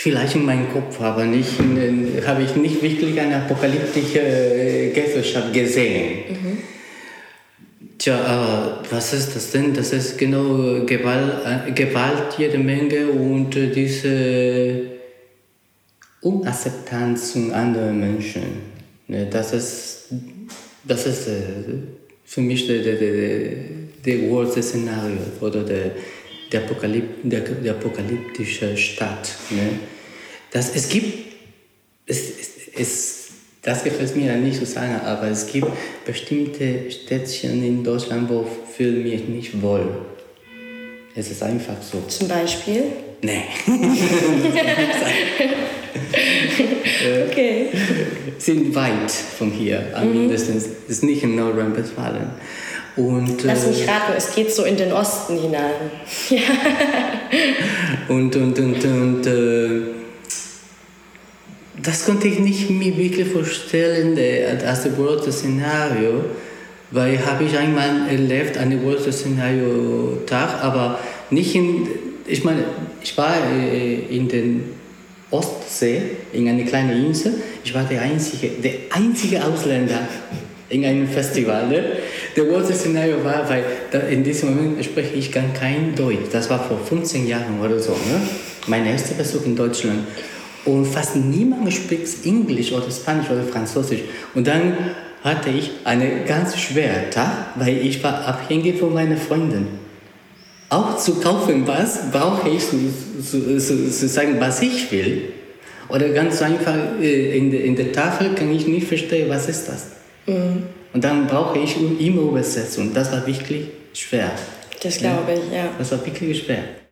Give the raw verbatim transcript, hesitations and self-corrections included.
vielleicht in meinem Kopf, aber nicht in, habe ich nicht wirklich eine apokalyptische Gesellschaft gesehen. Mhm. Tja, aber was ist das denn? Das ist genau Gewalt, Gewalt jede Menge und diese Unakzeptanz von anderen Menschen. Das ist, das ist für mich der, der, der, der große Szenario oder der, der, Apokalyp, der, der apokalyptische Stadt. Das, es gibt, es, es, es das gefällt mir nicht zu sagen, aber es gibt bestimmte Städtchen in Deutschland, wo ich fühle mich nicht wohl. Es ist einfach so. Zum Beispiel? Nee. Okay. Sind weit von hier, am mhm. mindestens. Es ist nicht in Nordrhein-Westfalen. Und, Lass mich raten, es geht so in den Osten hinein. Ja. und, und, und, und, äh, das konnte ich nicht mir wirklich vorstellen als ein großes Szenario, weil habe ich einmal erlebt, ein großes Szenario-Tag, aber nicht in, ich meine, ich war in den Ostsee, in einer kleinen Insel, ich war der einzige, der einzige Ausländer in einem Festival. Ne? Der große Szenario war, weil da in diesem Moment spreche ich gar kein Deutsch, das war vor fünfzehn Jahren oder so, ne? Mein erster Besuch in Deutschland. Und fast niemand spricht Englisch oder Spanisch oder Französisch. Und dann hatte ich einen ganz schweren Tag, weil ich war abhängig von meinen Freunden. Auch zu kaufen was, brauche ich zu, zu, zu, zu sagen, was ich will. Oder ganz einfach, in der, in der Tafel kann ich nicht verstehen, was ist das. Mhm. Und dann brauche ich immer Übersetzung. Das war wirklich schwer. Das glaube ich, ja. Das war wirklich schwer.